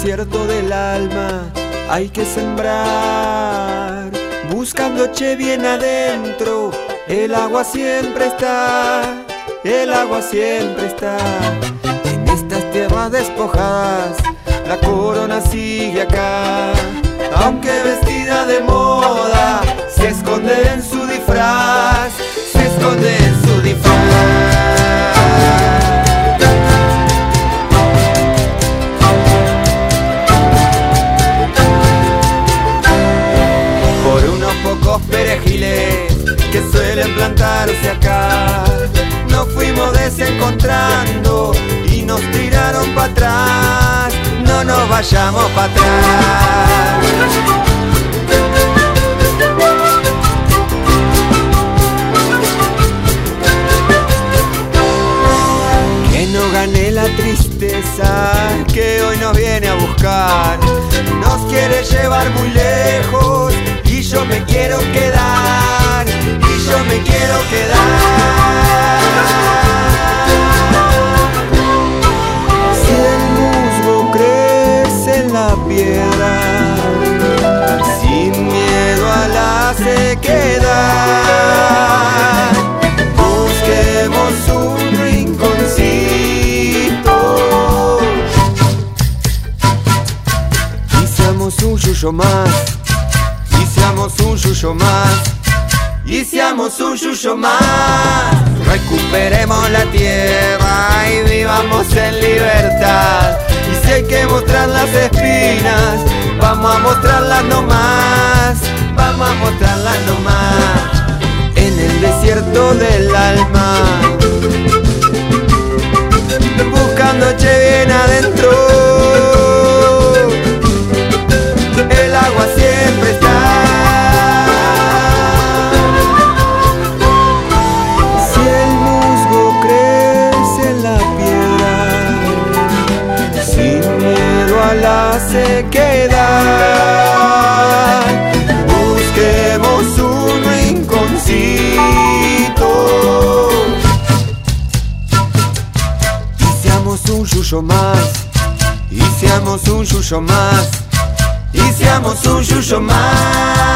desierto del alma hay que sembrar, buscando che bien adentro. El agua siempre está, el agua siempre está. En estas tierras despojadas la corona sigue acá, aunque vestida de moda se esconde en su disfraz, se esconde en su disfraz. Por unos pocos perejiles que suelen plantarse acá, nos fuimos desencontrando y nos tiraron para atrás. No nos vayamos para atrás. Que no gane la tristeza que hoy nos viene a buscar. Nos quiere llevar muy lejos y yo me quiero quedar, y yo me quiero quedar. Si el musgo crece en la piedra, sin miedo a la sequedad, busquemos un rinconcito y seamos un yuyo más, y seamos un yuyo más, y seamos un yuyo más. Recuperemos la tierra y vivamos en libertad. Y si hay que mostrar las espinas, vamos a mostrarlas nomás, vamos a mostrarlas nomás. En el desierto del alma, buscando che bien adentro, el agua siempre está. Si el musgo crece en la piedra, sin miedo a la sequedad, busquemos un rinconcito y seamos un yuyo más, y seamos un yuyo más, y seamos un yuyo más.